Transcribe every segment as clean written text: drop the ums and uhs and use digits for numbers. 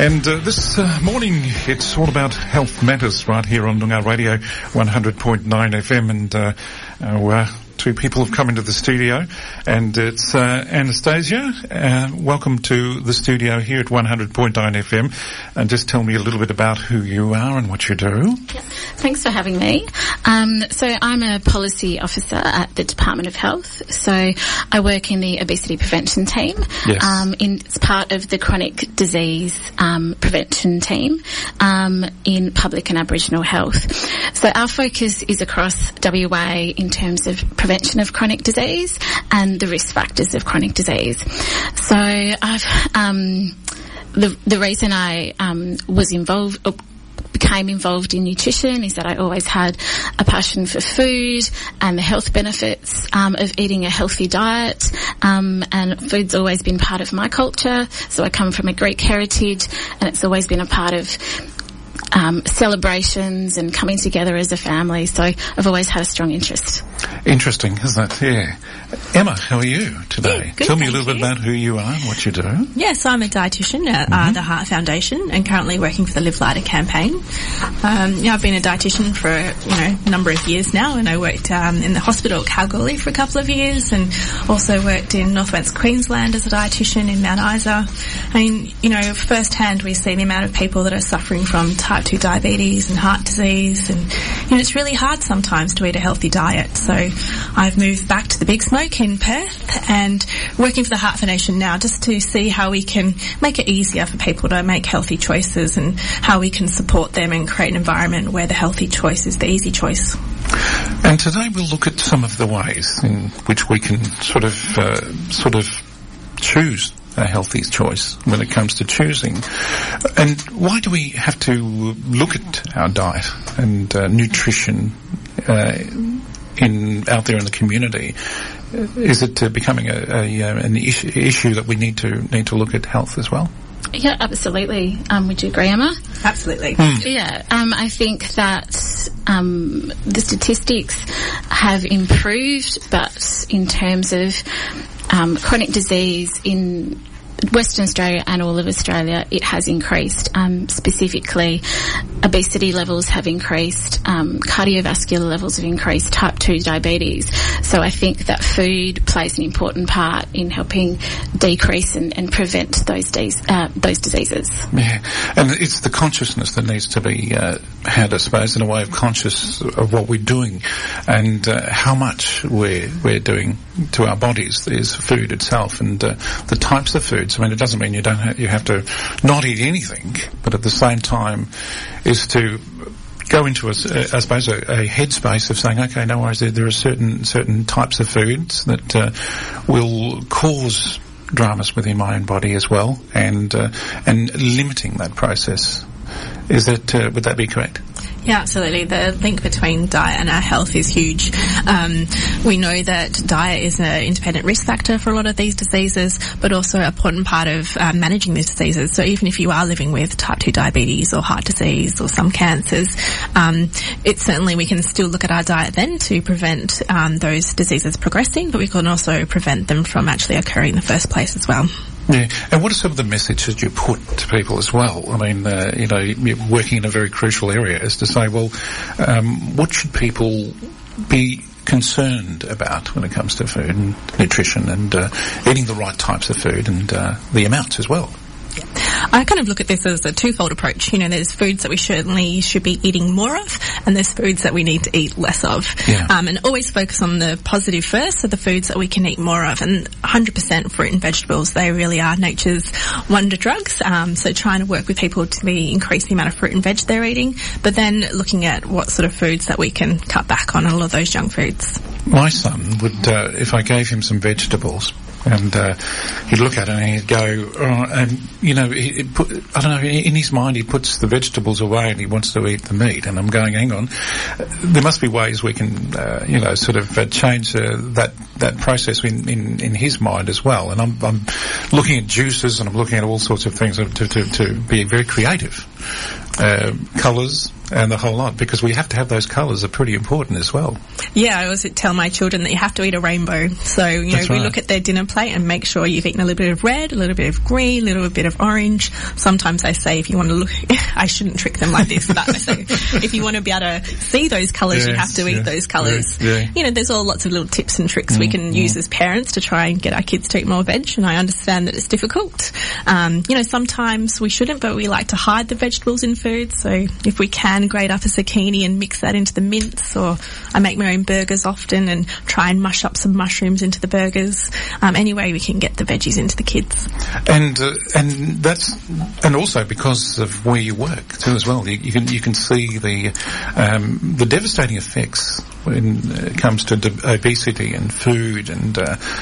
And this morning, it's all about health matters right here on Noongar Radio 100.9 FM. And two people have come into the studio, and it's Anastasia. Welcome to the studio here at 100.9 FM. And just tell me a little bit about who you are and what you do. Yeah. Thanks for having me. So I'm a policy officer at the Department of Health. So I work in the obesity prevention team. Yes. It's part of the chronic disease prevention team in public and Aboriginal health. So our focus is across WA in terms of prevention of chronic disease and the risk factors of chronic disease. So I've the reason I became involved in nutrition is that I always had a passion for food and the health benefits of eating a healthy diet, and food's always been part of my culture. So I come from a Greek heritage, and it's always been a part of celebrations and coming together as a family. So I've always had a strong interest. Interesting, isn't it? Yeah. Emma, how are you today? Yeah, good, tell me a little bit about who you are and what you do. Yes, I'm a dietitian at the Heart Foundation and currently working for the Live Lighter campaign. I've been a dietitian for a number of years now, and I worked in the hospital at Kalgoorlie for a couple of years, and also worked in Northwest Queensland as a dietitian in Mount Isa. I mean, firsthand we see the amount of people that are suffering from type 2 diabetes and heart disease, and it's really hard sometimes to eat a healthy diet. So I've moved back to the Big Smoke in Perth and working for the Heart Foundation now just to see how we can make it easier for people to make healthy choices and how we can support them and create an environment where the healthy choice is the easy choice. And today we'll look at some of the ways in which we can sort of choose a healthy choice when it comes to choosing. And why do we have to look at our diet and nutrition out there in the community? Is it becoming an issue that we need to look at health as well? Yeah, absolutely. Would you agree, Emma? Absolutely. Yeah, I think that the statistics have improved, but in terms of chronic disease in Western Australia and all of Australia, it has increased. Specifically, obesity levels have increased, cardiovascular levels have increased, type 2 diabetes. So I think that food plays an important part in helping decrease and prevent those diseases. Yeah, and it's the consciousness that needs to be had, I suppose, in a way of conscious of what we're doing and how much we're doing to our bodies is food itself, and the types of foods. I mean, it doesn't mean you have to not eat anything, but at the same time is to go into a headspace of saying, okay, no worries, there are certain types of foods that will cause dramas within my own body as well, and limiting that process. Would that be correct? Yeah, absolutely. The link between diet and our health is huge. We know that diet is an independent risk factor for a lot of these diseases, but also an important part of managing these diseases. So even if you are living with type 2 diabetes or heart disease or some cancers, we can still look at our diet then to prevent those diseases progressing, but we can also prevent them from actually occurring in the first place as well. Yeah, and what are some of the messages you put to people as well? I mean, you're working in a very crucial area, is to say, well, what should people be concerned about when it comes to food and nutrition and eating the right types of food and the amounts as well? I kind of look at this as a twofold approach. There's foods that we certainly should be eating more of, and there's foods that we need to eat less of. Yeah. And always focus on the positive first, so the foods that we can eat more of. And 100% fruit and vegetables, they really are nature's wonder drugs. So trying to work with people to increase the amount of fruit and veg they're eating, but then looking at what sort of foods that we can cut back on a lot of those junk foods. My son would, if I gave him some vegetables, and he'd look at it and he'd go, in his mind he puts the vegetables away and he wants to eat the meat. And I'm going, hang on, there must be ways we can, change that process in his mind as well. And I'm looking at juices and I'm looking at all sorts of things to be very creative. Colours, and the whole lot, because we have to have those colours are pretty important as well. Yeah, I always tell my children that you have to eat a rainbow. So, we look at their dinner plate and make sure you've eaten a little bit of red, a little bit of green, a little bit of orange. Sometimes I say if you want to look, I shouldn't trick them like this, but I say if you want to be able to see those colours, you have to eat those colours. Yeah. There's all lots of little tips and tricks we can use as parents to try and get our kids to eat more veg, and I understand that it's difficult. Sometimes we shouldn't, but we like to hide the vegetables in food. So if we can grate up a zucchini and mix that into the mince, or I make my own burgers often and try and mush up some mushrooms into the burgers. Any way we can get the veggies into the kids. And also because of where you work too as well, you can see the devastating effects when it comes to obesity and food and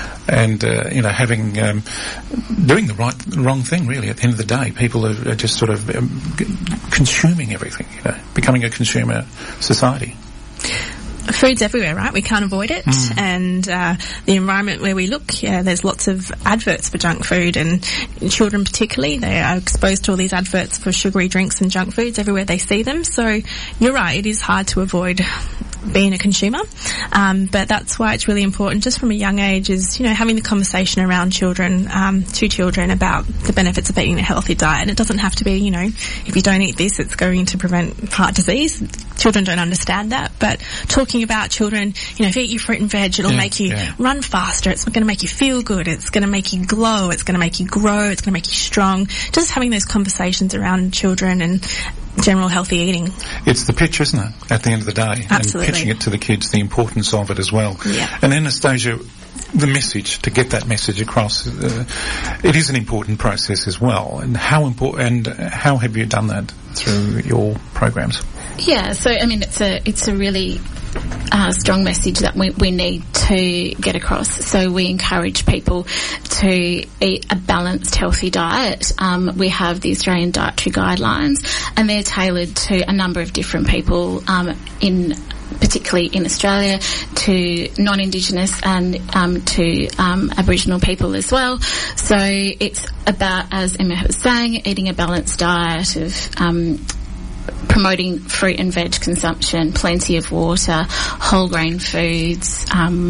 having doing the wrong thing really. At the end of the day, people are just sort of consuming everything, becoming a consumer society. Food's everywhere, right? We can't avoid it. And the environment where we look, there's lots of adverts for junk food, and children particularly, they are exposed to all these adverts for sugary drinks and junk foods everywhere they see them. So you're right, it is hard to avoid being a consumer, but that's why it's really important just from a young age is, having the conversation around children, to children about the benefits of eating a healthy diet. It doesn't have to be, if you don't eat this, it's going to prevent heart disease. Children don't understand that, but talking about children, if you eat your fruit and veg, it'll make you run faster, it's going to make you feel good, it's going to make you glow, it's going to make you grow, it's going to make you strong. Just having those conversations around children and general healthy eating. It's the pitch, isn't it, at the end of the day? Absolutely. And pitching it to the kids, the importance of it as well. Yeah. And Anastasia, the message, to get that message across, it is an important process as well. And how have you done that through your programs? Yeah, so it's a really strong message that we need to get across. So we encourage people to eat a balanced, healthy diet. We have the Australian Dietary Guidelines, and they're tailored to a number of different people particularly in Australia, to non-Indigenous and to Aboriginal people as well. So it's about, as Emma was saying, eating a balanced diet of promoting fruit and veg consumption, plenty of water, whole grain foods,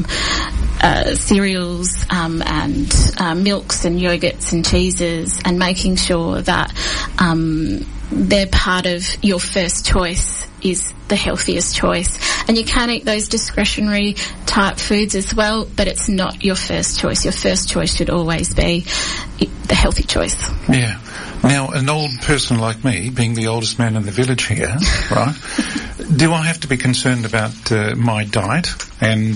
cereals, and milks and yogurts and cheeses, and making sure that they're part of your first choice is the healthiest choice. And you can eat those discretionary type foods as well, but it's not your first choice. Your first choice should always be the healthy choice. Yeah. Now, an old person like me, being the oldest man in the village here, right, do I have to be concerned about my diet? And,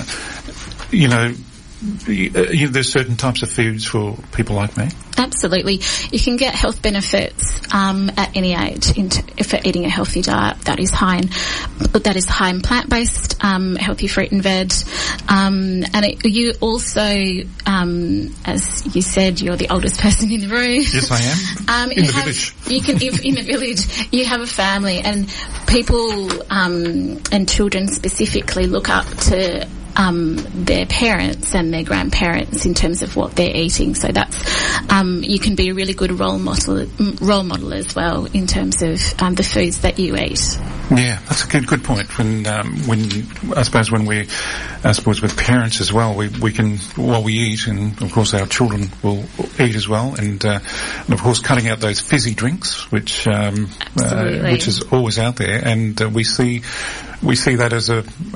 there's certain types of foods for people like me? Absolutely. You can get health benefits at any age for eating a healthy diet that is high in plant-based, healthy fruit and veg. You also, as you said, you're the oldest person in the room. Yes, I am. In the village. In the village, you have a family, and people and children specifically look up to their parents and their grandparents in terms of what they're eating. So that's you can be a really good role model as well in terms of the foods that you eat. Yeah, that's a good point. When with parents as well, we can, while we eat, and of course our children will eat as well, and of course cutting out those fizzy drinks, which is always out there, and we see that as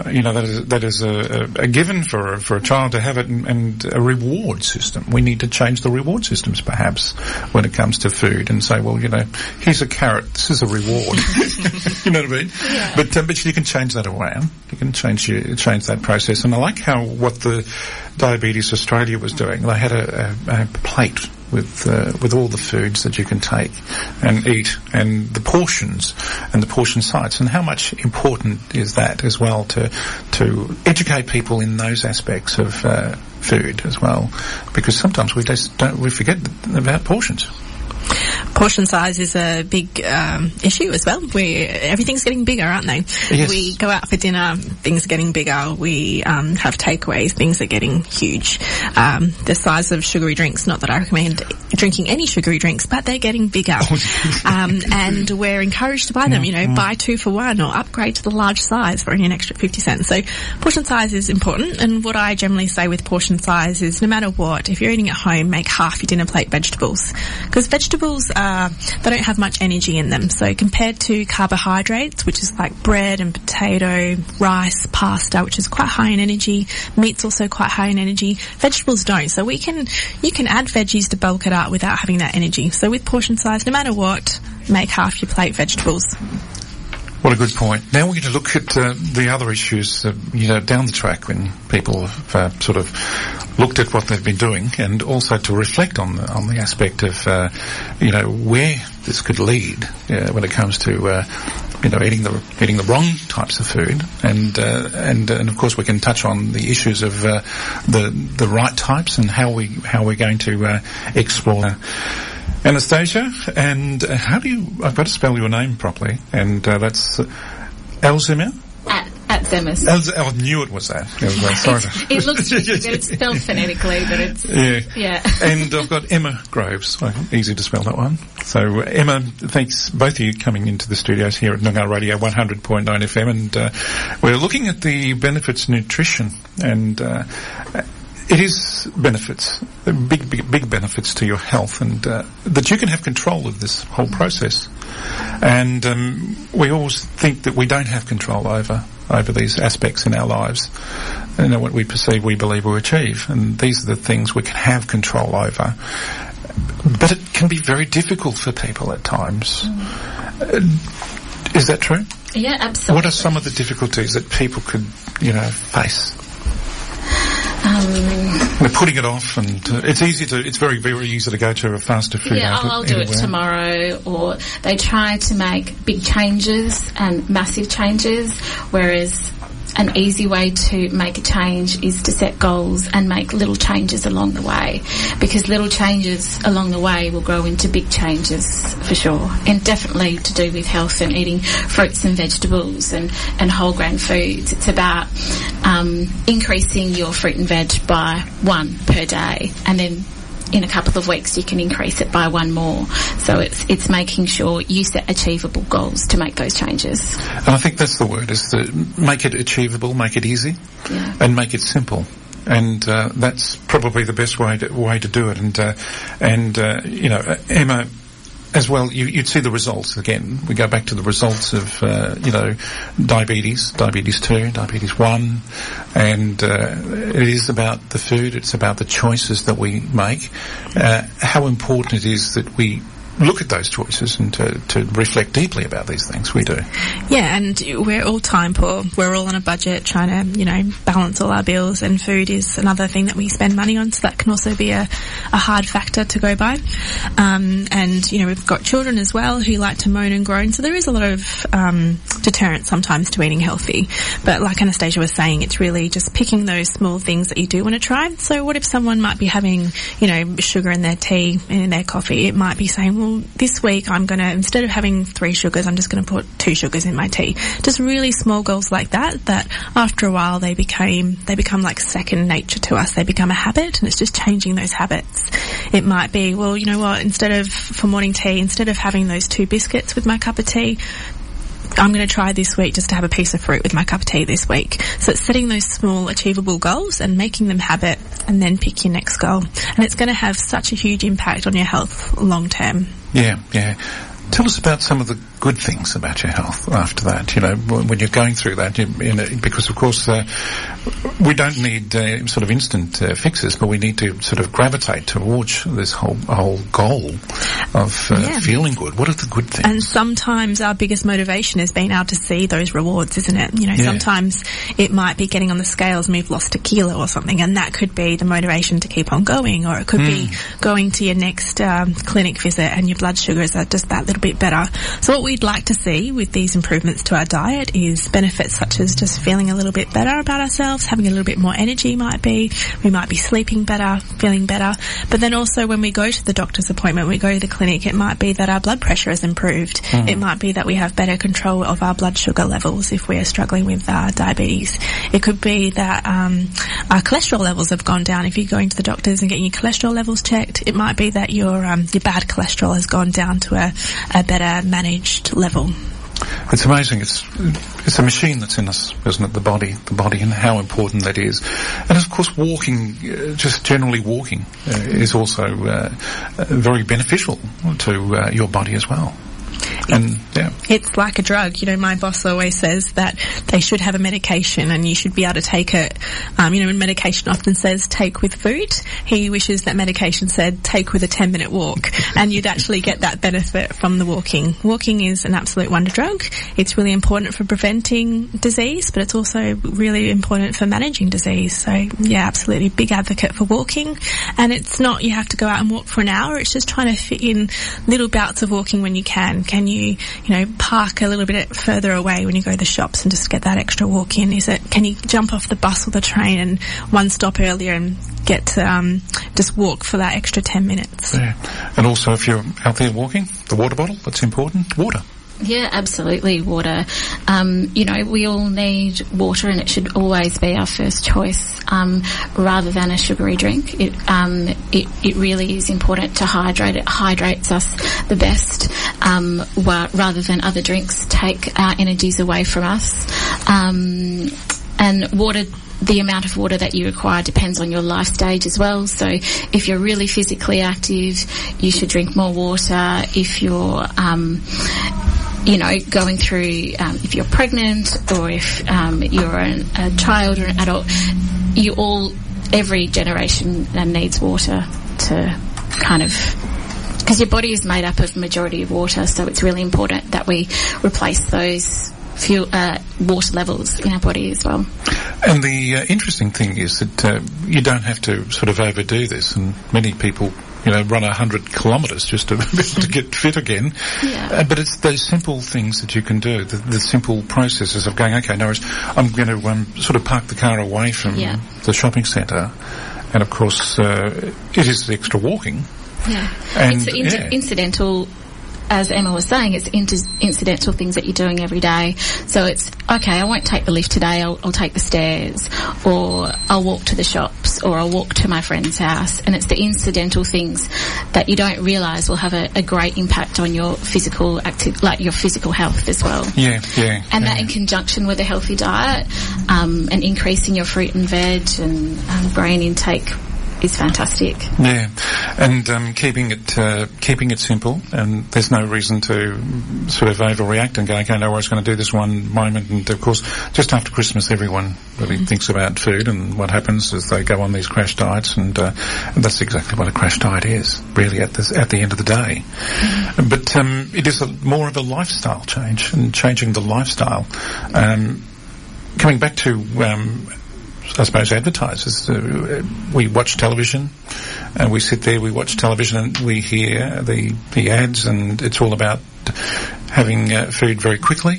a given for a child to have it, and a reward system. We need to change the reward systems perhaps when it comes to food, and say, well, here's a carrot, this is a reward. You know what I mean? Yeah. But you can change that around. You can change that process. And I like what the Diabetes Australia was doing. They had a plate with all the foods that you can take and eat, and the portions and the portion size, and how much important is that as well to educate people in those aspects of food as well, because sometimes we forget about portions. Portion size is a big issue as well. Everything's getting bigger, aren't they? Yes. We go out for dinner, things are getting bigger. We have takeaways, things are getting huge. The size of sugary drinks, not that I recommend drinking any sugary drinks, but they're getting bigger. And we're encouraged to buy them, buy 2 for 1 or upgrade to the large size for only an extra 50 cents. So portion size is important, and what I generally say with portion size is no matter what, if you're eating at home, make half your dinner plate vegetables, because vegetables they don't have much energy in them. So compared to carbohydrates, which is like bread and potato, rice, pasta, which is quite high in energy, meat's also quite high in energy, vegetables don't. So you can add veggies to bulk it up without having that energy. So with portion size, no matter what, make half your plate vegetables. What a good point. Now we're going to look at the other issues, down the track when people have sort of looked at what they've been doing, and also to reflect on the aspect of, where this could lead when it comes to, eating the wrong types of food, and of course we can touch on the issues of the right types and how we're going to explore. Anastasia, and I've got to spell your name properly, and that's Alzheimer? At Zemis. I knew it was that. Sorry. It looks tricky, but it's spelled phonetically, but it's... Yeah. And I've got Emma Groves. Easy to spell that one. So, Emma, thanks both of you coming into the studios here at Noongar Radio 100.9 FM, and we're looking at the benefits of nutrition, and it is benefits, big benefits to your health, and that you can have control of this whole process. And we always think that we don't have control over these aspects in our lives. What we perceive, we believe, we achieve. And these are the things we can have control over. But it can be very difficult for people at times. Is that true? Yeah, absolutely. What are some of the difficulties that people could, face? They're putting it off, and it's very, very easy to go to a faster food outlet. I'll do it tomorrow, or they try to make big changes and massive changes, whereas an easy way to make a change is to set goals and make little changes along the way, because little changes along the way will grow into big changes for sure, and definitely to do with health and eating fruits and vegetables and whole grain foods. It's about increasing your fruit and veg by 1 per day, and then in a couple of weeks you can increase it by 1 more. So it's making sure you set achievable goals to make those changes. And I think that's the word, is to make it achievable, make it easy, and make it simple. And that's probably the best way to do it. And Emma, as well, you'd see the results. Again, we go back to the results of, diabetes 2, diabetes 1, and it is about the food, it's about the choices that we make, how important it is that we look at those choices and to reflect deeply about these things. We do. Yeah, and we're all time poor. We're all on a budget trying to, balance all our bills, and food is another thing that we spend money on, so that can also be a hard factor to go by. And, we've got children as well who like to moan and groan, so there is a lot of deterrent sometimes to eating healthy. But like Anastasia was saying, it's really just picking those small things that you do want to try. So what if someone might be having, sugar in their tea and in their coffee? It might be saying, well, this week I'm going to, instead of having 3 sugars, I'm just going to put 2 sugars in my tea. Just really small goals like that after a while they become like second nature to us. They become a habit, and it's just changing those habits. It might be, well, you know what, for morning tea, instead of having those 2 biscuits with my cup of tea, I'm going to try this week just to have a piece of fruit with my cup of tea this week. So it's setting those small achievable goals and making them habit, and then pick your next goal. And it's going to have such a huge impact on your health long term. Yeah. Tell us about some of the good things about your health after that, when you're going through that, because of course we don't need sort of instant fixes, but we need to sort of gravitate towards this whole goal of feeling good. What are the good things? And sometimes our biggest motivation is being able to see those rewards, isn't it? Sometimes it might be getting on the scales and we've lost 1 kilo or something, and that could be the motivation to keep on going, or it could be going to your next clinic visit and your blood sugars are just that little bit better. So what we we'd like to see with these improvements to our diet is benefits such as just feeling a little bit better about ourselves, having a little bit more energy we might be sleeping better, feeling better. But then also when we go to the doctor's appointment, we go to the clinic, it might be that our blood pressure has improved. It might be that we have better control of our blood sugar levels if we are struggling with diabetes. It could be that our cholesterol levels have gone down. If you're going to the doctors and getting your cholesterol levels checked, it might be that your bad cholesterol has gone down to a better managed level. It's amazing. It's a machine that's in us, isn't it? The body, and how important that is. And of course, walking, just generally walking, is also very beneficial to your body as well. And it's like a drug. My boss always says that they should have a medication and you should be able to take it. When medication often says take with food, he wishes that medication said take with a 10-minute walk, and you'd actually get that benefit from the walking. Walking is an absolute wonder drug. It's really important for preventing disease, but it's also really important for managing disease. So yeah, absolutely big advocate for walking. And it's not you have to go out and walk for an hour. It's just trying to fit in little bouts of walking when you can. Can you park a little bit further away when you go to the shops and just get that extra walk in? Can you jump off the bus or the train and one stop earlier and get to just walk for that extra 10 minutes? Yeah. And also if you're out there walking, the water bottle, that's important. Water. Yeah, absolutely, water. We all need water, and it should always be our first choice rather than a sugary drink. It really is important to hydrate. It hydrates us the best rather than other drinks take our energies away from us. And water, the amount of water that you require depends on your life stage as well. So if you're really physically active, you should drink more water. If you're going through, if you're pregnant or if you're a child or an adult, every generation needs water to because your body is made up of majority of water, so it's really important that we replace those water levels in our body as well. And the interesting thing is that you don't have to sort of overdo this, and many people run 100 kilometres just to be able to get fit again. Yeah. But it's those simple things that you can do, the simple processes of going, okay, Norris, I'm going to sort of park the car away from the shopping centre, and of course it is the extra walking. Yeah. And it's incidental. As Emma was saying, it's incidental things that you're doing every day. So it's, okay, I won't take the lift today, I'll take the stairs, or I'll walk to the shops, or I'll walk to my friend's house. And it's the incidental things that you don't realise will have a great impact on your physical your physical health as well. Yeah. And that in conjunction with a healthy diet, and increasing your fruit and veg and grain intake is fantastic. Yeah, and keeping it simple, and there's no reason to sort of overreact and go, okay, no, I was going to do this one moment, and of course, just after Christmas, everyone really thinks about food, and what happens is they go on these crash diets, and that's exactly what a crash diet is, really, at the end of the day. But it is more of a lifestyle change, and changing the lifestyle. Coming back to I suppose advertisers, we watch television and we sit there, we watch television and we hear the ads, and it's all about having food very quickly,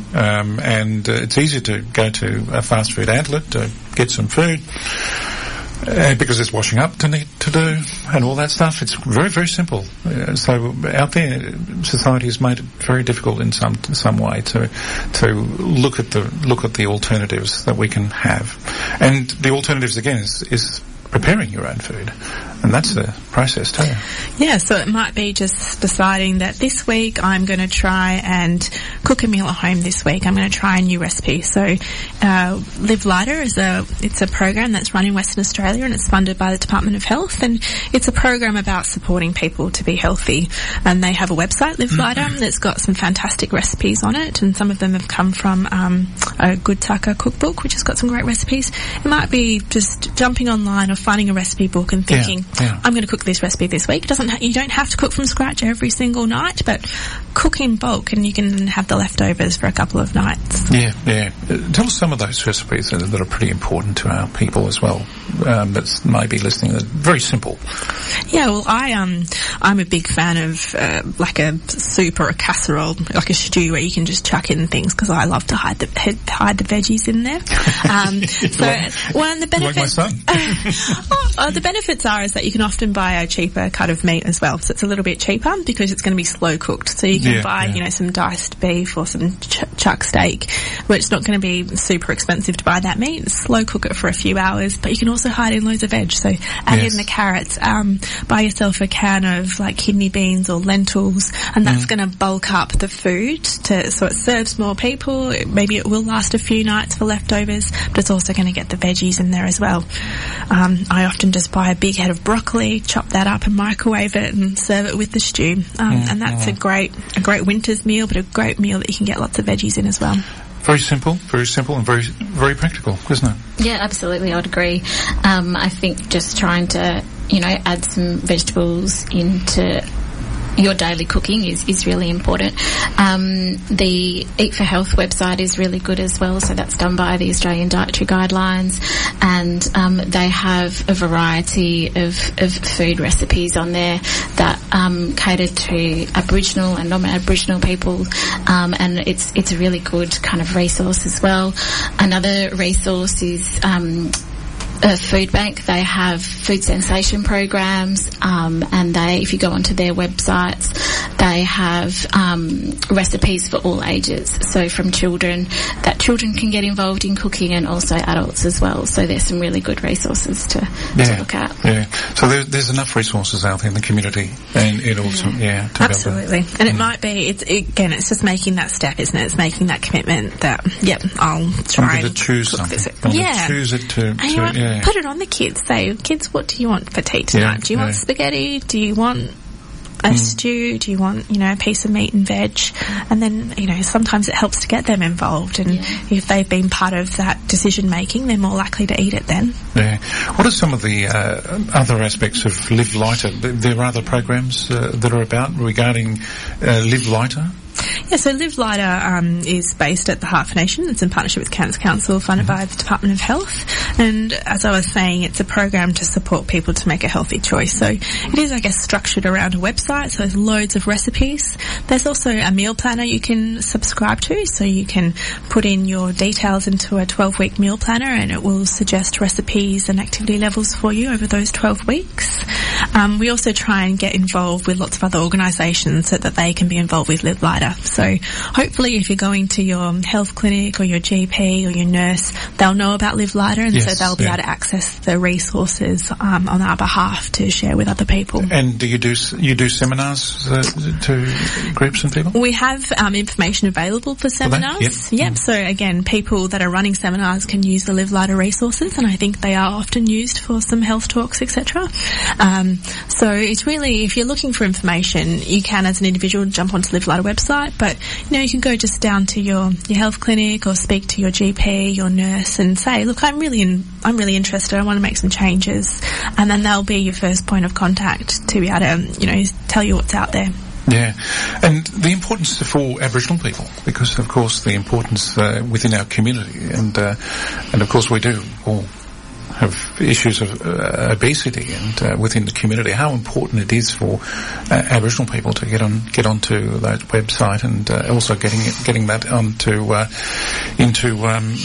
and it's easy to go to a fast food outlet to get some food because there's washing up to need to do and all that stuff. It's very, very simple. So out there, society has made it very difficult in some way to look at the alternatives that we can have. And the alternatives again is preparing your own food, and that's the process too. Yeah, so it might be just deciding that this week I'm going to try and cook a meal at home this week. I'm going to try a new recipe. So Live Lighter it's a program that's run in Western Australia, and it's funded by the Department of Health, and it's a program about supporting people to be healthy. And they have a website, Live Lighter, that's got some fantastic recipes on it, and some of them have come from a Good Tucker cookbook, which has got some great recipes. It might be just jumping online or finding a recipe book and thinking, I'm going to cook this recipe this week. You don't have to cook from scratch every single night, but cook in bulk, and you can have the leftovers for a couple of nights. Yeah. Tell us some of those recipes that are pretty important to our people as well, that may be listening. They're very simple. Yeah, well, I'm a big fan of like a soup or a casserole, like a stew where you can just chuck in things, because I love to hide the veggies in there. One of the benefits, the benefits is that you can often buy a cheaper cut of meat as well, so it's a little bit cheaper because it's going to be slow cooked. So you can buy, some diced beef or some chuck steak, where it's not going to be super expensive to buy that meat. Slow cook it for a few hours, but you can also hide in loads of veg. So add in the carrots, buy yourself a can of like kidney beans or lentils, and that's going to bulk up the food so it serves more people. Maybe it will last a few nights for leftovers, but it's also going to get the veggies in there as well. I often just buy a big head of broccoli, chop that up and microwave it and serve it with the stew. And that's a great winter's meal, but a great meal that you can get lots of veggies in as well. Very simple and very, very practical, isn't it? Yeah, absolutely. I'd agree. I think just trying to, add some vegetables into your daily cooking is really important. The Eat for Health website is really good as well, so that's done by the Australian Dietary Guidelines, and they have a variety of food recipes on there that cater to Aboriginal and non-Aboriginal people, and it's a really good kind of resource as well. Another resource is Food Bank. They have food sensation programs, and if you go onto their websites, they have recipes for all ages. So from children can get involved in cooking, and also adults as well. So there's some really good resources to look at. Yeah. So there's enough resources out there in the community, and it also absolutely. And it might be it's just making that step, isn't it? It's making that commitment that I'll try. I'm going to choose something. Choose it to put it on the kids. Say, kids, what do you want for tea tonight? Do you want spaghetti? Do you want a stew? Do you want, a piece of meat and veg? And then, sometimes it helps to get them involved. And if they've been part of that decision making, they're more likely to eat it then. Yeah. What are some of the other aspects of Live Lighter? There are other programs that are about regarding Live Lighter? Yeah, so Live Lighter is based at the Heart Foundation. It's in partnership with Cancer Council, funded by the Department of Health. And as I was saying, it's a program to support people to make a healthy choice. So it is, I guess, structured around a website, so there's loads of recipes. There's also a meal planner you can subscribe to, so you can put in your details into a 12-week meal planner, and it will suggest recipes and activity levels for you over those 12 weeks. We also try and get involved with lots of other organisations so that they can be involved with Live Lighter. So hopefully if you're going to your health clinic or your GP or your nurse, they'll know about Live Lighter, and so they'll be able to access the resources on our behalf to share with other people. And do you do seminars to groups and people? We have information available for seminars. Yep. So again, people that are running seminars can use the Live Lighter resources, and I think they are often used for some health talks, etc. So it's really, if you're looking for information, you can as an individual jump onto Live Lighter website, but you can go just down to your health clinic or speak to your GP, your nurse, and say, look, I'm really interested, I want to make some changes, and then they'll be your first point of contact to be able to tell you what's out there. Yeah, and the importance for Aboriginal people, because of course the importance within our community, and of course we do all have issues of obesity and within the community, how important it is for Aboriginal people to get onto that website, and also getting that onto into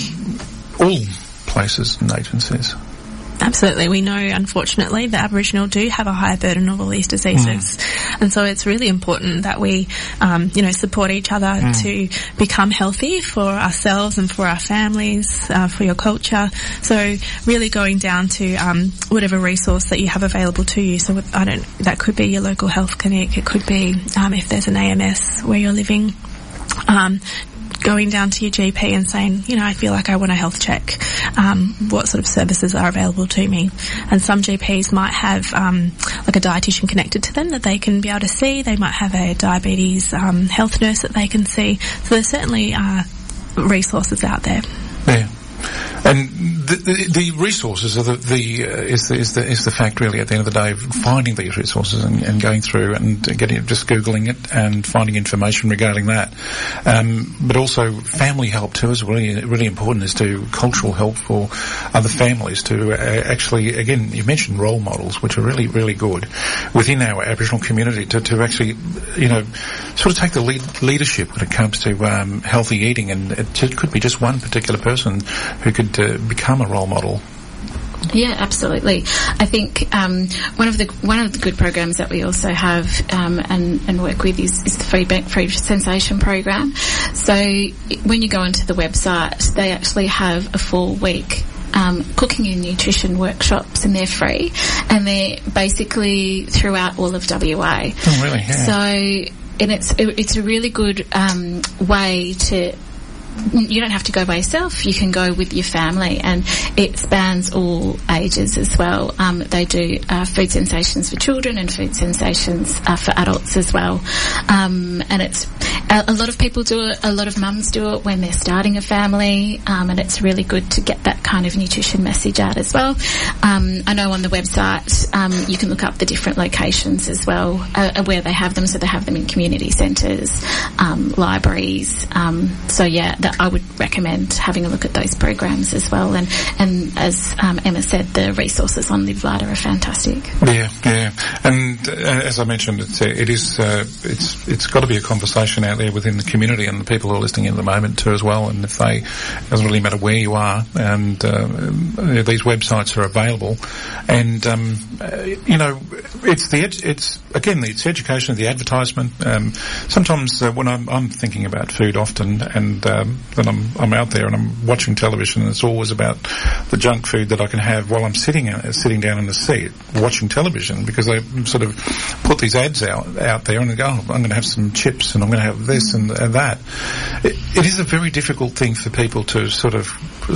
all places and agencies. Absolutely. We know, unfortunately, that Aboriginal do have a higher burden of all these diseases. And so it's really important that we, support each other to become healthy for ourselves and for our families, for your culture. So really going down to whatever resource that you have available to you. So that could be your local health clinic. It could be if there's an AMS where you're living. Going down to your GP and saying, I feel like I want a health check. What sort of services are available to me? And some GPs might have like a dietitian connected to them that they can be able to see. They might have a diabetes health nurse that they can see. So there certainly are resources out there. Yeah. And the resources are is the fact really at the end of the day, finding these resources and going through and just Googling it and finding information regarding that. But also family help too is really, really important, as to cultural help for other families to actually, again, you mentioned role models, which are really, really good within our Aboriginal community to actually, sort of take the leadership when it comes to healthy eating, and it could be just one particular person who could become a role model. Yeah, absolutely. I think one of the good programs that we also have and work with is the Food Sensation program. So when you go onto the website, they actually have a full week cooking and nutrition workshops, and they're free, and they're basically throughout all of WA. Oh, really? Yeah. So, and it's a really good way to. You don't have to go by yourself. You can go with your family, and it spans all ages as well. They do food sensations for children and food sensations for adults as well. And it's a lot of people do it. A lot of mums do it when they're starting a family, and it's really good to get that kind of nutrition message out as well. I know on the website you can look up the different locations as well where they have them. So they have them in community centres, libraries. So yeah. I would recommend having a look at those programs as well, and as Emma said, the resources on Live Lighter are fantastic. Yeah, and as I mentioned, it's got to be a conversation out there within the community and the people who are listening in at the moment too as well. And it doesn't really matter where you are, and these websites are available, and it's education, the advertisement. Sometimes when I'm thinking about food often, and then I'm out there and I'm watching television, and it's always about the junk food that I can have while I'm sitting down in the seat watching television, because they sort of put these ads out there and they go, I'm going to have some chips and I'm going to have this and that. It is a very difficult thing for people to sort of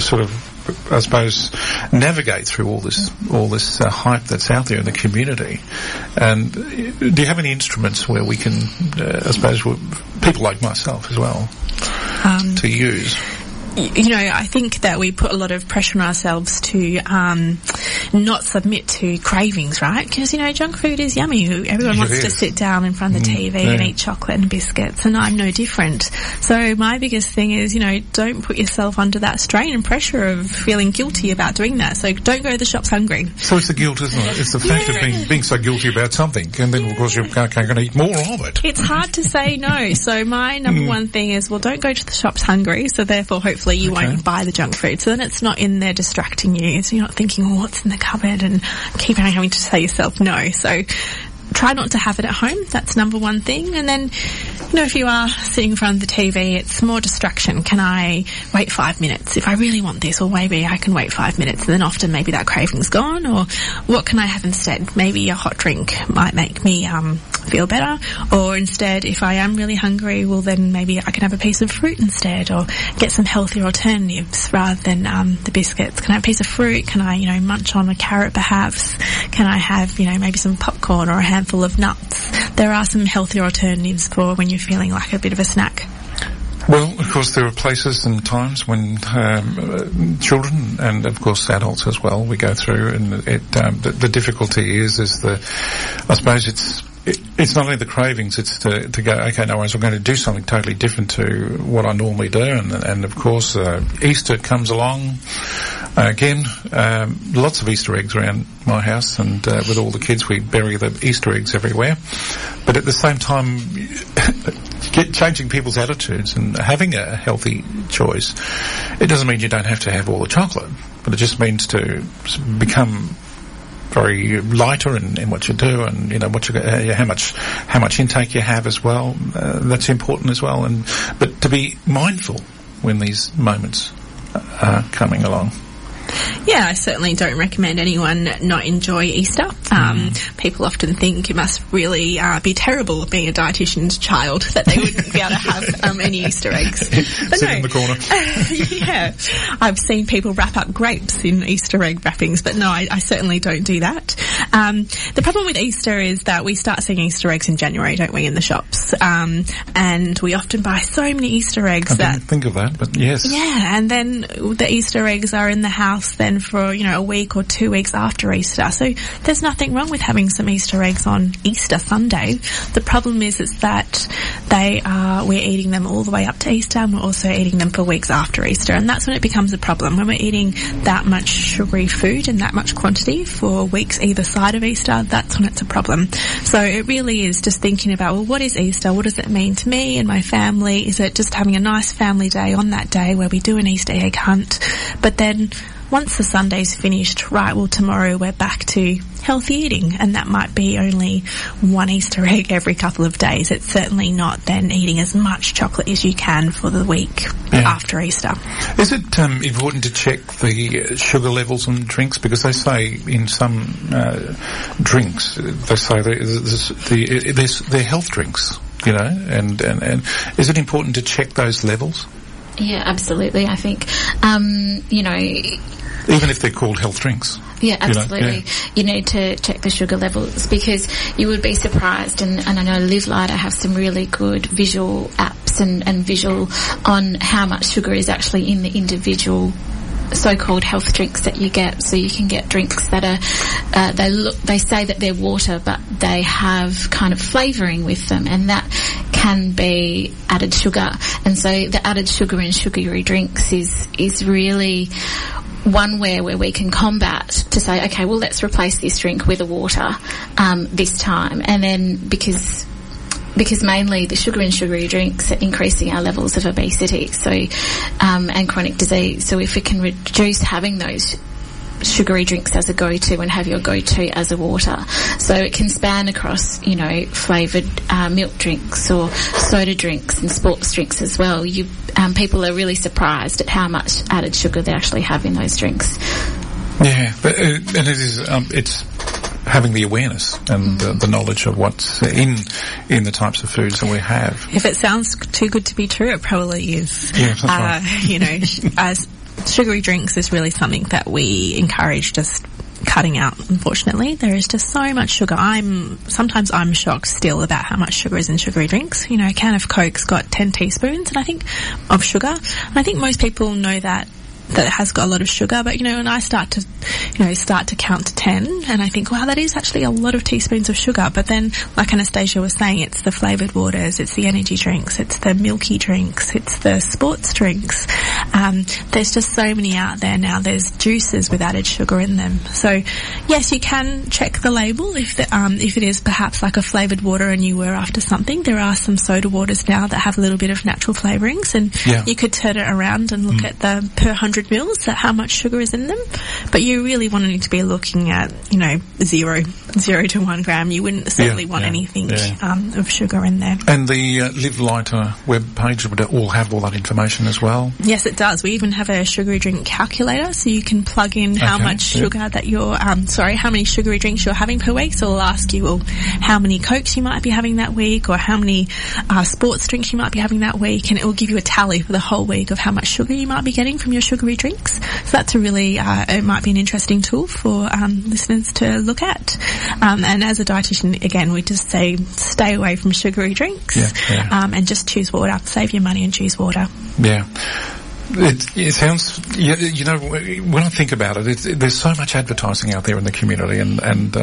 I suppose navigate through all this hype that's out there in the community. And do you have any instruments where we can, I suppose, people like myself as well, to use? I think that we put a lot of pressure on ourselves to not submit to cravings, right? Because, junk food is yummy. Everyone wants to sit down in front of the TV and eat chocolate and biscuits, and I'm no different. So my biggest thing is, don't put yourself under that strain and pressure of feeling guilty about doing that. So don't go to the shops hungry. So it's the guilt, isn't it? It's the fact of being so guilty about something, and then, of course, you're going to eat more of it. It's hard to say no. So my number one thing is, don't go to the shops hungry, so therefore hopefully you won't buy the junk food. So then it's not in there distracting you. So you're not thinking, what's in the cupboard, and keep having to say yourself no. So try not to have it at home. That's number one thing. And then, if you are sitting in front of the TV, it's more distraction. Can I wait 5 minutes if I really want this? Or maybe I can wait 5 minutes, and then often maybe that craving's gone. Or what can I have instead? Maybe a hot drink might make me feel better. Or instead, if I am really hungry, well then maybe I can have a piece of fruit instead, or get some healthier alternatives rather than the biscuits. Can I have a piece of fruit? Can I, munch on a carrot perhaps? Can I have, maybe some popcorn or a handful of nuts? There are some healthier alternatives for when you're feeling like a bit of a snack. Well, of course, there are places and times when children and, of course, adults as well, we go through, and the difficulty is I suppose it's not only the cravings, it's to go, okay, no worries, I'm going to do something totally different to what I normally do. And of course, Easter comes along. Again, lots of Easter eggs around my house, and with all the kids, we bury the Easter eggs everywhere. But at the same time, changing people's attitudes and having a healthy choice, it doesn't mean you don't have to have all the chocolate, but it just means to become very lighter in what you do, and how much intake you have as well. That's important as well, but to be mindful when these moments are coming along. Yeah, I certainly don't recommend anyone not enjoy Easter. People often think it must really be terrible being a dietitian's child that they wouldn't be able to have any Easter eggs. But Sit in the corner. Yeah, I've seen people wrap up grapes in Easter egg wrappings, but no, I certainly don't do that. The problem with Easter is that we start seeing Easter eggs in January, don't we, in the shops? And we often buy so many Easter eggs I didn't think of that, but yes. Yeah, and then the Easter eggs are in the house then for, a week or 2 weeks after Easter. So there's nothing wrong with having some Easter eggs on Easter Sunday. The problem is that we're eating them all the way up to Easter, and we're also eating them for weeks after Easter. And that's when it becomes a problem. When we're eating that much sugary food in that much quantity for weeks either side of Easter, that's when it's a problem. So it really is just thinking about, well, what is Easter? What does it mean to me and my family? Is it just having a nice family day on that day where we do an Easter egg hunt? But then once the Sunday's finished, right, well, tomorrow we're back to healthy eating, and that might be only one Easter egg every couple of days. It's certainly not then eating as much chocolate as you can for the week after Easter. Is it important to check the sugar levels in drinks? Because they say in some drinks, they say they're health drinks, and is it important to check those levels? Yeah, absolutely. I think, even if they're called health drinks. Yeah, absolutely. You need to check the sugar levels, because you would be surprised, and I know Live Lighter have some really good visual apps and visual on how much sugar is actually in the individual so-called health drinks that you get. So you can get drinks that are, they say that they're water, but they have kind of flavouring with them, and that can be added sugar. And so the added sugar in sugary drinks is really one where we can combat to say, okay, well, let's replace this drink with a water this time. And then because mainly the sugar in sugary drinks are increasing our levels of obesity, so and chronic disease. So if we can reduce having those sugary drinks as a go-to and have your go-to as a water, so it can span across, flavoured milk drinks or soda drinks and sports drinks as well. People are really surprised at how much added sugar they actually have in those drinks. Yeah, and it is it's having the awareness and the knowledge of what's in the types of foods that we have. If it sounds too good to be true, it probably is. Yeah, that's right. As sugary drinks is really something that we encourage just cutting out, unfortunately. There is just so much sugar. Sometimes I'm shocked still about how much sugar is in sugary drinks. A can of Coke's got 10 teaspoons, and I think, of sugar. And I think most people know that it has got a lot of sugar, but when I start to count to 10, and I think, wow, that is actually a lot of teaspoons of sugar. But then, like Anastasia was saying, it's the flavoured waters, it's the energy drinks, it's the milky drinks, it's the sports drinks. There's just so many out there now. There's juices with added sugar in them. So yes, you can check the label if it is perhaps like a flavoured water and you were after something. There are some soda waters now that have a little bit of natural flavourings, and you could turn it around and look at the per 100 mils, at how much sugar is in them. But you really wanted to be looking at, 0 to 1 gram. You wouldn't certainly want anything of sugar in there. And the Live Lighter webpage will have all that information as well? Yes, it does. We even have a sugary drink calculator, so you can plug in how much sugar that you're, how many sugary drinks you're having per week. So it'll ask you, well, how many Cokes you might be having that week, or how many sports drinks you might be having that week, and it will give you a tally for the whole week of how much sugar you might be getting from your sugary drinks. So that's a really, it might be an interesting tool for listeners to look at. And as a dietitian, again, we just say stay away from sugary drinks and just choose water. Save your money and choose water. Yeah. It sounds, when I think about it, there's so much advertising out there in the community, and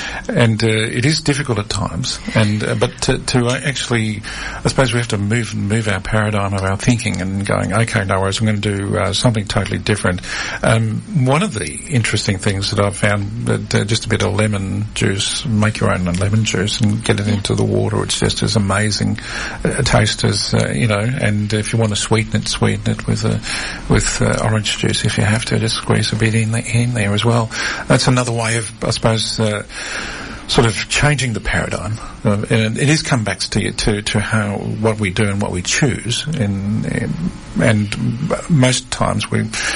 it is difficult at times. But to actually, I suppose we have to move our paradigm of our thinking and going, okay, no worries, I'm going to do something totally different. One of the interesting things that I've found, that just a bit of lemon juice, make your own lemon juice and get it into the water. It's just as amazing a taste as and if you want to sweeten it with orange juice if you have to. Just squeeze a bit in there as well. That's another way of, I suppose, sort of changing the paradigm. And it is come back to how what we do and what we choose. And most times we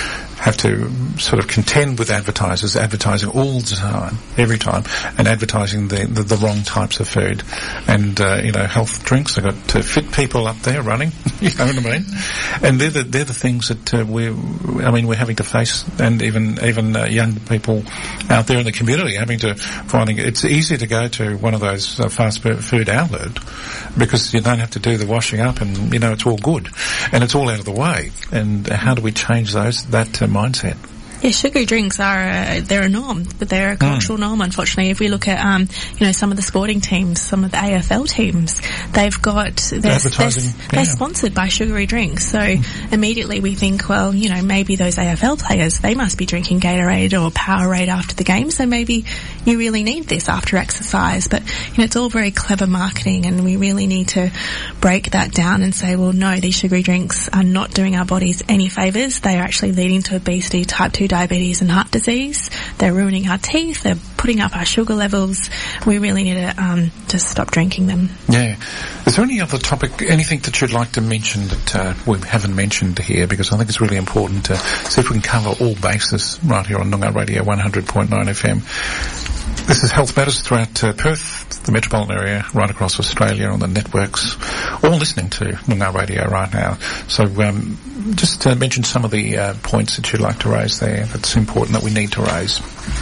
have to sort of contend with advertisers advertising all the time, every time, and advertising the wrong types of food. And, health drinks, they've got fit people up there running, you know what I mean? And they're the things that we're having to face, and even young people out there in the community finding it's easy to go to one of those fast food outlets because you don't have to do the washing up, and it's all good and it's all out of the way. And how do we change that mindset? Yeah, sugary drinks they're a norm, but they're a cultural norm, unfortunately. If we look at, some of the sporting teams, some of the AFL teams, they're sponsored by sugary drinks. So immediately we think, well, maybe those AFL players, they must be drinking Gatorade or Powerade after the game, so maybe you really need this after exercise. But, it's all very clever marketing, and we really need to break that down and say, well, no, these sugary drinks are not doing our bodies any favours. They are actually leading to obesity, type 2 diabetes and heart disease. They're ruining our teeth. They're putting up our sugar levels. We really need to stop drinking them. Yeah. Is there any other topic, anything that you'd like to mention that we haven't mentioned here? Because I think it's really important to see if we can cover all bases right here on Noongar Radio 100.9 FM. This is Health Matters throughout Perth, the metropolitan area, right across Australia on the networks, all listening to Noongar Radio right now. So just mention some of the points that you'd like to raise there that's important that we need to raise.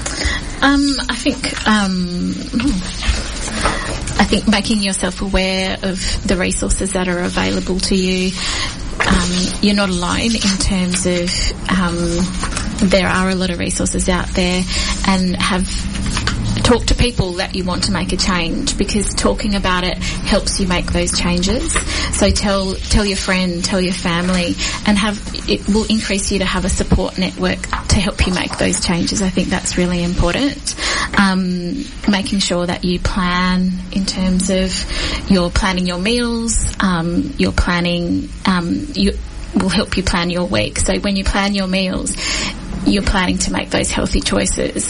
I think making yourself aware of the resources that are available to you. You're not alone in terms of there are a lot of resources out there, and talk to people that you want to make a change, because talking about it helps you make those changes. So tell your friend, tell your family, and it will increase you to have a support network to help you make those changes. I think that's really important. Making sure that you plan in terms of you're planning your meals, you're planning, will help you plan your week. So when you plan your meals, you're planning to make those healthy choices.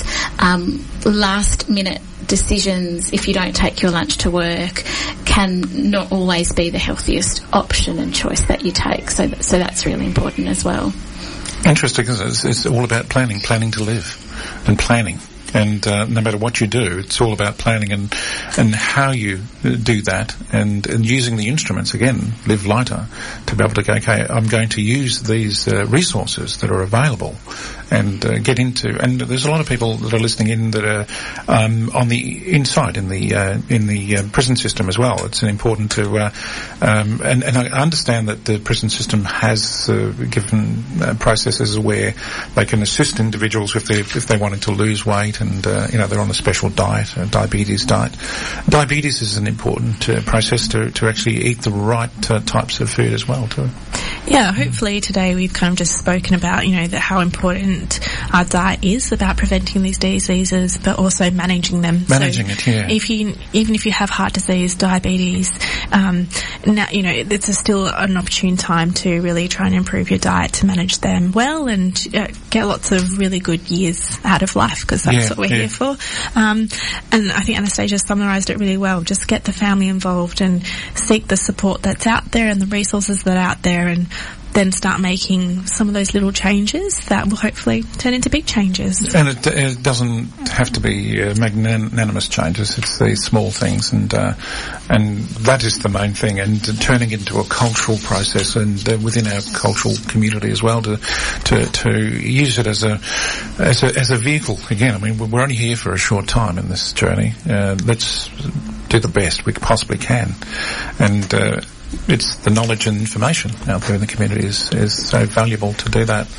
Last minute decisions, if you don't take your lunch to work, can not always be the healthiest option and choice that you take. So that's really important as well. Interesting, isn't it? It's all about planning to live, and planning. And no matter what you do, it's all about planning and how you do that, and using the instruments, again, Live Lighter, to be able to go, okay, I'm going to use these resources that are available and get into. And there's a lot of people that are listening in that are on the inside in the prison system as well. It's important to and I understand that the prison system has given processes where they can assist individuals if they wanted to lose weight, and they're on a special diet, a diabetes diet. Diabetes is an important process to actually eat the right types of food as well too. Yeah, hopefully today we've kind of just spoken about, how important our diet is about preventing these diseases, but also managing them. Managing it, yeah. Even if you have heart disease, diabetes, now, it's still an opportune time to really try and improve your diet to manage them well and get lots of really good years out of life, because that's what we're here for. And I think Anastasia summarised it really well. Just get the family involved and seek the support that's out there and the resources that are out there, and then start making some of those little changes that will hopefully turn into big changes. And it doesn't have to be magnanimous changes. It's these small things, and that is the main thing. And turning it into a cultural process, and within our cultural community as well, to use it as a vehicle. Again, I mean, we're only here for a short time in this journey. Let's do the best we possibly can, and it's the knowledge and information out there in the community is so valuable to do that.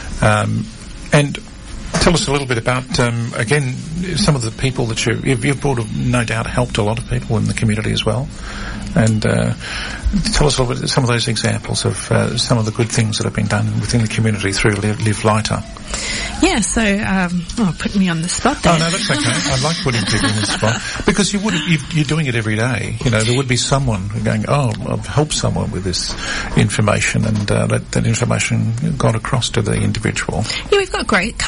And tell us a little bit about, again, some of the people that you've brought, no doubt helped a lot of people in the community as well. And tell us a little bit, some of those examples of some of the good things that have been done within the community through Live Lighter. Yeah, so putting me on the spot there. Oh no, that's okay. I like putting people on the spot because you're doing it every day. There would be someone going, "Oh, I've helped someone with this information," and that information got across to the individual. Yeah, we've got great case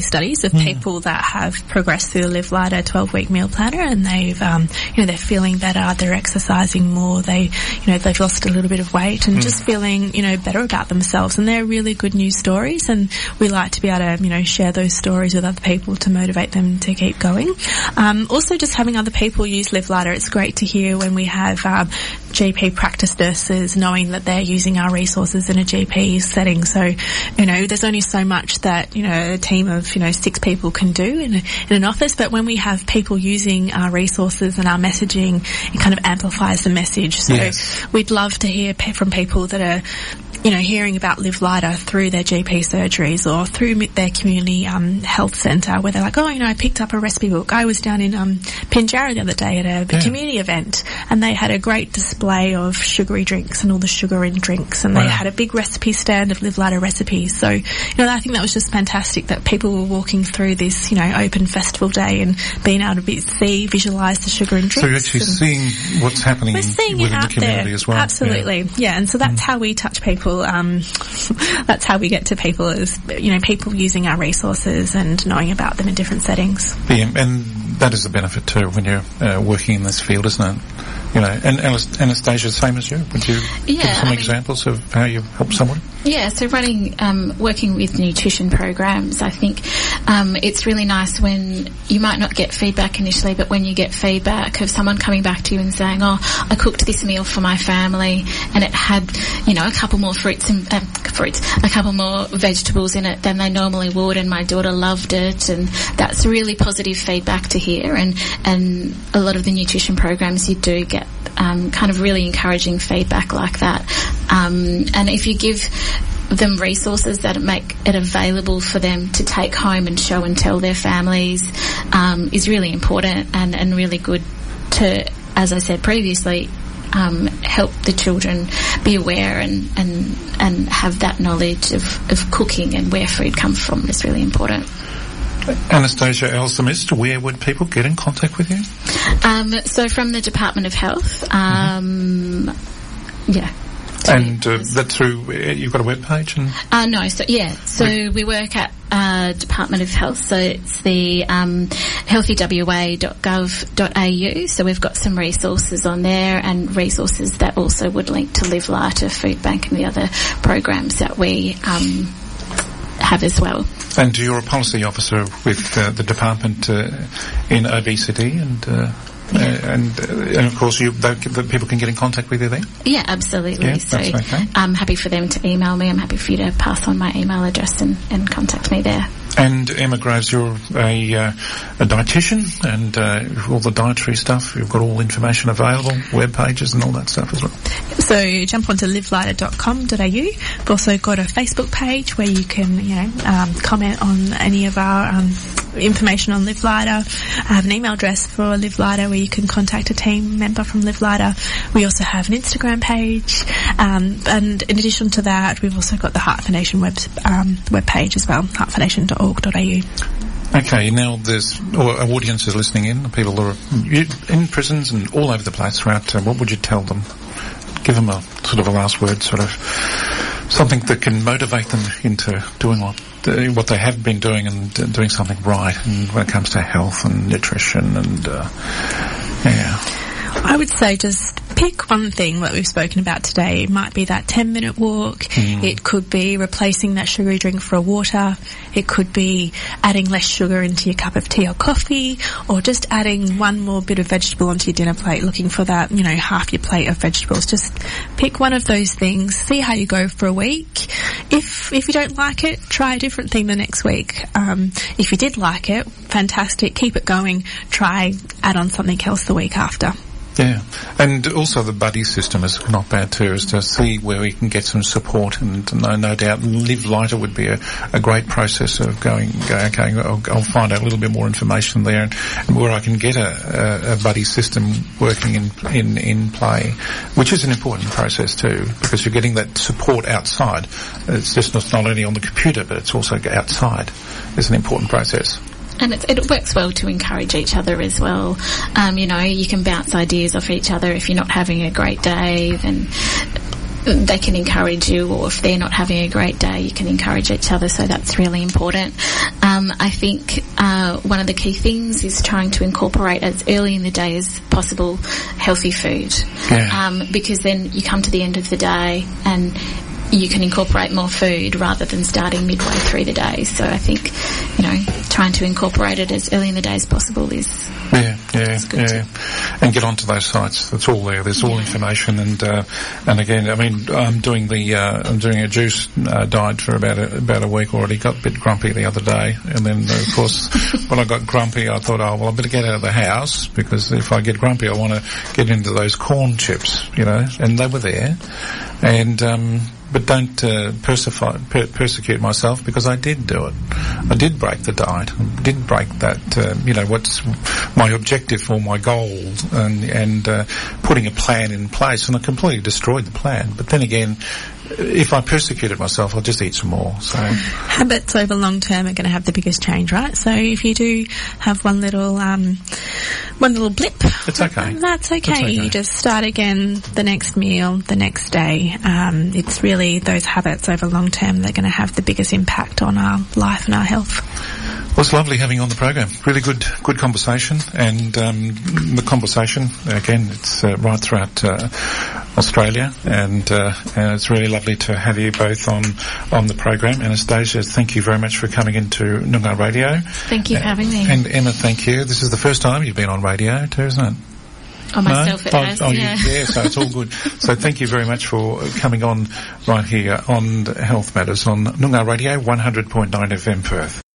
studies of people that have progressed through the Live Lighter 12-week meal planner, and they've, they're feeling better, they're exercising more, they've lost a little bit of weight and just feeling, better about themselves. And they're really good news stories, and we like to be able to, share those stories with other people to motivate them to keep going. Also just having other people use Live Lighter. It's great to hear when we have GP practice nurses knowing that they're using our resources in a GP setting. So, there's only so much that, a team of, 6 people can do in an office, but when we have people using our resources and our messaging, it kind of amplifies the message. So we'd love to hear from people that are hearing about Live Lighter through their GP surgeries or through their community health centre, where they're like, I picked up a recipe book. I was down in Pinjarra the other day at a community event, and they had a great display of sugary drinks and all the sugar in drinks, and they had a big recipe stand of Live Lighter recipes. So, I think that was just fantastic that people were walking through this, open festival day and being able to visualise the sugar in drinks. So you're actually seeing what's happening within the community there as well. Absolutely, and so that's how we touch people. That's how we get to people, is people using our resources and knowing about them in different settings. Yeah, and that is a benefit too when you're working in this field, isn't it? And Anastasia, same as you. Would you give some examples of how you help someone? Yeah, so working with nutrition programs, I think it's really nice when you might not get feedback initially, but when you get feedback of someone coming back to you and saying, I cooked this meal for my family and it had, a couple more a couple more vegetables in it than they normally would, and my daughter loved it, and that's really positive feedback to hear. And a lot of the nutrition programs, you do get kind of really encouraging feedback like that. And if you give them resources that make it available for them to take home and show and tell their families, is really important and really good to, as I said previously, help the children be aware and have that knowledge of cooking and where food comes from is really important. Anastasia Elsamist, where would people get in contact with you? So from the Department of Health, And that's through, you've got a webpage? So we work at Department of Health, so it's the healthywa.gov.au, so we've got some resources on there and resources that also would link to Live Lighter, Food Bank and the other programs that we have as well. And you're a policy officer with the department in obesity and of course the people can get in contact with you there? Yeah, absolutely. Yeah, so that's okay. I'm happy for them to email me. I'm happy for you to pass on my email address and contact me there. And Emma Graves, you're a dietitian and all the dietary stuff. You've got all information available, web pages and all that stuff as well. So jump onto livelighter.com.au. We've also got a Facebook page where you can, comment on any of our information on Live Lighter. I have an email address for Live Lighter where you can contact a team member from Live Lighter. We also have an Instagram page, and in addition to that, we've also got the Heart Foundation web page as well, heartfoundation.org.au. Okay, now there's audiences listening in, people who are in prisons and all over the place throughout. What would you tell them? Give them a sort of a last word, sort of something that can motivate them into doing what they have been doing and doing something right, and when it comes to health and nutrition and I would say just pick one thing that we've spoken about today. It might be that 10-minute walk. It could be replacing that sugary drink for a water. It could be adding less sugar into your cup of tea or coffee, or just adding one more bit of vegetable onto your dinner plate, looking for that, half your plate of vegetables. Just pick one of those things, see how you go for a week. If you don't like it, try a different thing the next week. If you did like it, fantastic, keep it going. Try add on something else the week after. Yeah, and also the buddy system is not bad too, is to see where we can get some support, and no doubt Live Lighter would be a great process of going, okay, I'll find out a little bit more information there and where I can get a buddy system working in play, which is an important process too, because you're getting that support outside. It's just not only on the computer, but it's also outside. It's an important process. And it works well to encourage each other as well. You can bounce ideas off each other. If you're not having a great day, then they can encourage you, or if they're not having a great day, you can encourage each other, so that's really important. I think one of the key things is trying to incorporate as early in the day as possible healthy food, because then you come to the end of the day and you can incorporate more food rather than starting midway through the day. So I think, trying to incorporate it as early in the day as possible is good. And get onto those sites. It's all there. There's all information. And again, I mean, I'm doing a juice diet for about a week already. Got a bit grumpy the other day, and then of course when I got grumpy, I thought, I better get out of the house, because if I get grumpy, I want to get into those corn chips, and they were there, and. But don't persecute myself, because I did do it. I did break the diet. I did break that, what's my objective or my goal, and putting a plan in place, and I completely destroyed the plan. But then again, if I persecuted myself, I'll just eat some more. So habits over long term are going to have the biggest change, right? So if you do have one little blip, it's okay. That's okay. You just start again the next meal, the next day. It's really those habits over long term that are going to have the biggest impact on our life and our health. Well, it's lovely having you on the program. Really good conversation, and the conversation again, it's right throughout Australia, and it's really lovely to have you both on the program. Anastasia, thank you very much for coming into Noongar Radio. Thank you for having me. And Emma, thank you. This is the first time you've been on radio too, isn't it? Oh, myself it has, yeah. So it's all good. So thank you very much for coming on right here on Health Matters on Noongar Radio 100.9 FM Perth.